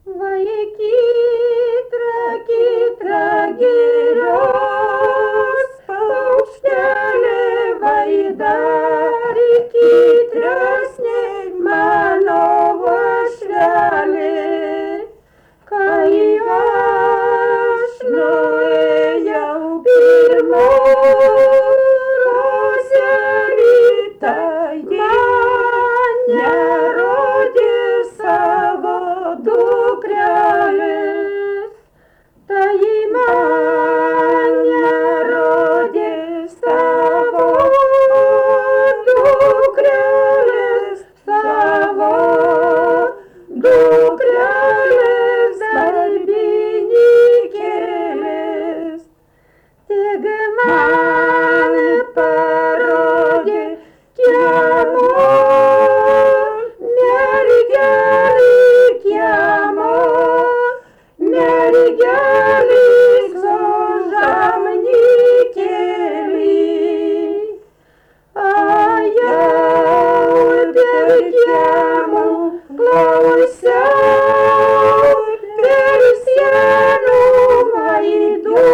Vaikytra, kytra girios, paukštelė vaidari, kytresnė mano uošvelė. Kai aš nuėjau pirmo rozelį, tai man nerodė savo dukrelės, tai man nerodė savo dukrelės, darbininkėlės. Tik man parodė kiemo mergelį, su žamnikėlį. Ajau, dėl kiemo klausiau, per sienų vaidų,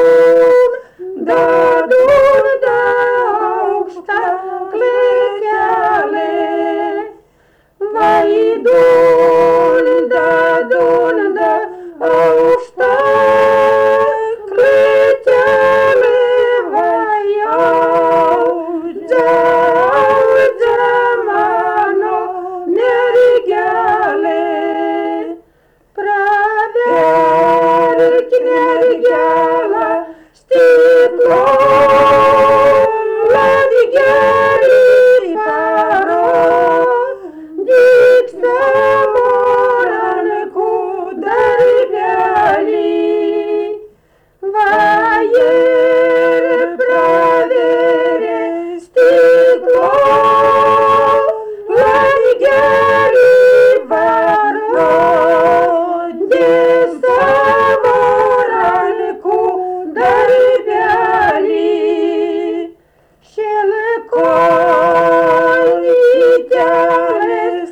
dadunda aukšta klėtelė. Vaidunda aukšta klėtelė, vajau, mano mergelė. Praverk mergelę stiklo langelį, parodyk savo rankų darbelį. Va ir praverė stiklo langelį, parodė savo rankų darbelį. Šilkonytelės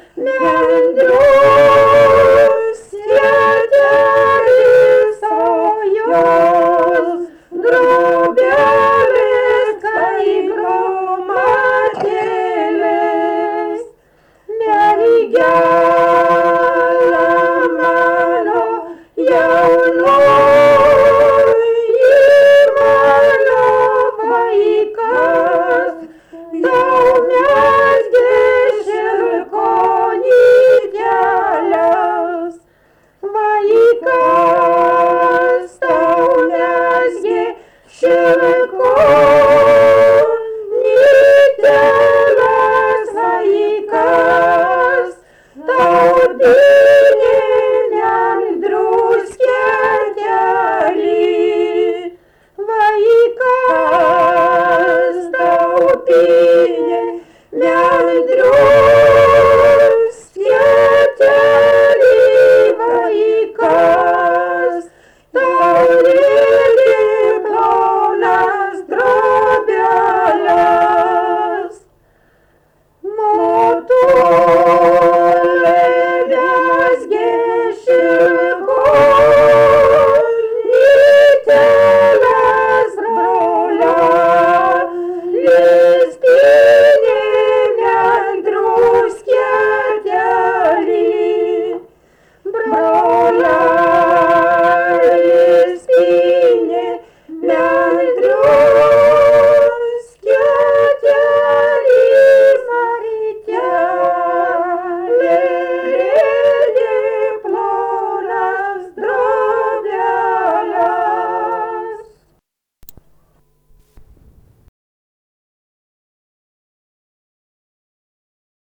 nendrius sietelis, o jos drobelės kaip glumatėlės. Mergelė mano jaunoji, mano vaikas, tau mezgė šilkonyteles. Vaikas tau mezgė šilkonyteles, vaikas tau